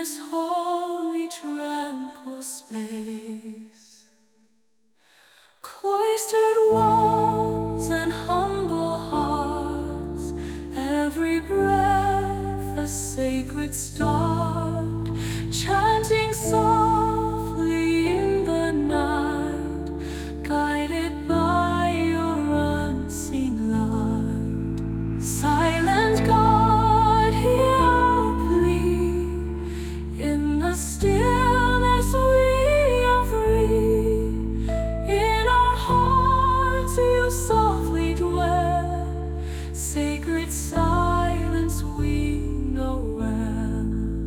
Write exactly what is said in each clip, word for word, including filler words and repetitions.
this holy tranquil space. Cloistered walls and humble hearts, every breath a sacred start, chanting softly in the night, guided by your unseen light. Silent God, hear our plea. In the stillness we are free. In our hearts you softly dwell. Sacred silence we know well.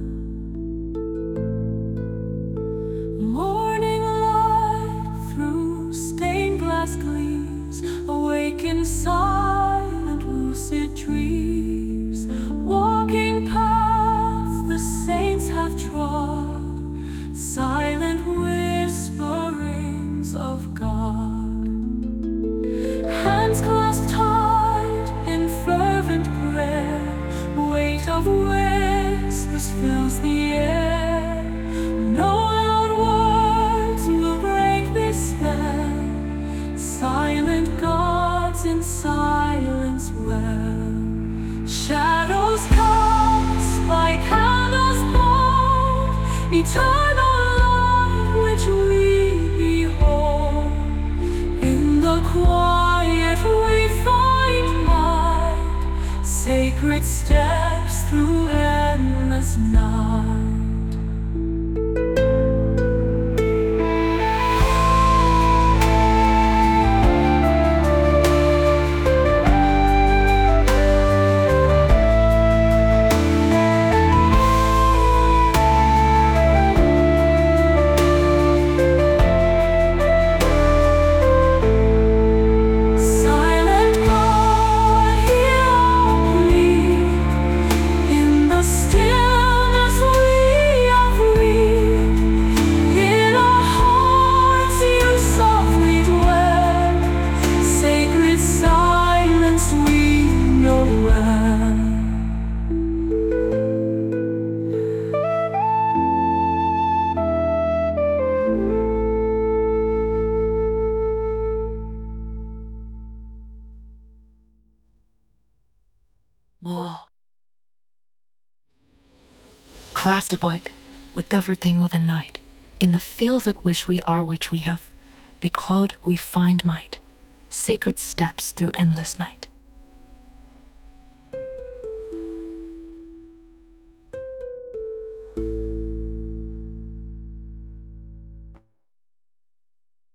Morning light through stained glass gleams, awaken silent lucid dreams. Walking paths the saints have trod, silent whisperings of God. Hands clasped tight in fervent prayer, weight of whispers fills the air. No loud words will break this spell. Silent gods in silence dwell. Shadows cast like candles bold, eternal light which we behold. In the quiet we find might, sacred steps through endless night. More classified with everything of the night. In the fields at which we are, which we have, because we find might, sacred steps through endless night.